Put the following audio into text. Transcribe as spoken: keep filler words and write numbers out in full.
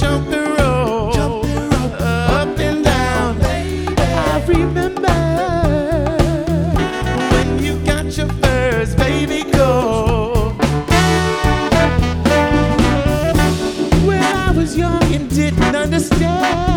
jump the rope, Jump the rope, up and down. baby. I remember when you got your first baby coat. Well, I was young and didn't understand.